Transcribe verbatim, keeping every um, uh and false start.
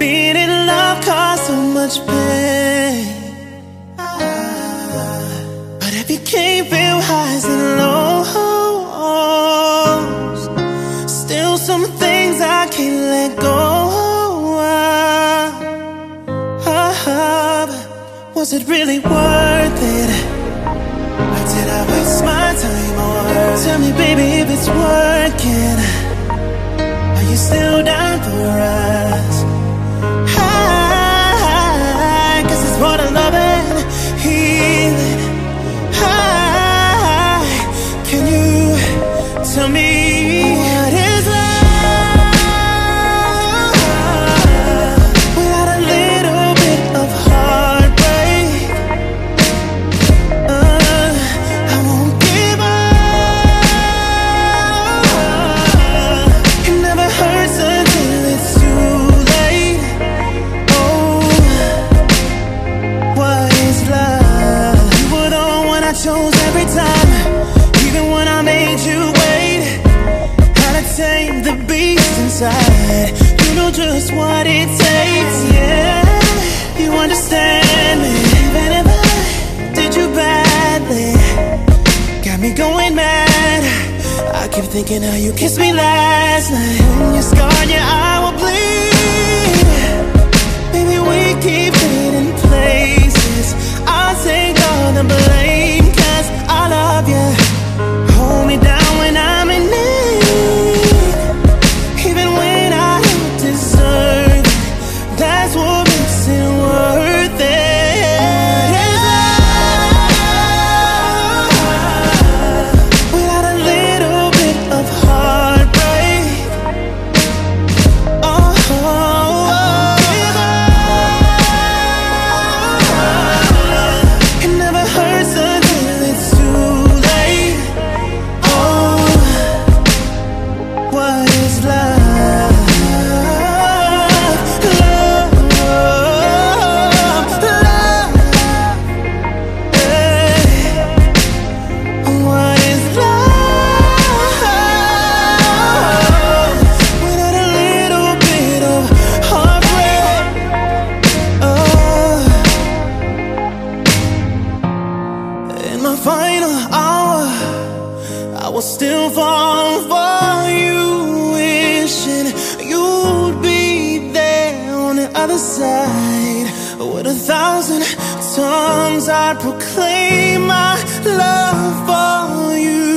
being in love caused so much pain. But it became real highs and lows. Still some things I can't let go. Was it really worth it? Or did I waste my time? Or tell me, baby, if it's working. Are you still down for us? High, cause it's more than loving, healing. High, can you tell me what is love? Without a little bit of heartbreak. uh, I won't give up. It never hurts until it's too late. Oh, what is love? You were the one I chose every time, even when I made you wait. How to tame the beast inside. You know just what it takes. Yeah, you understand me, even if I did you badly. Got me going mad. I keep thinking how you kissed me last night. When you're scarred, your eye will bleed. Baby, we keep trading places. I'll take all the blame, cause I love you. Hold me down when I'm in need, even when I don't deserve it. That's what makes it worth it. Without a little bit of heartbreak. Oh, give up. It never hurts until it's too late. Oh, what is love? Love, love, hey. What is love? Without a little bit of heartbreak. Oh, in my final hour, I will still fall for you, wishing you'd be there on the other side. With a thousand tongues I'd proclaim my love for you.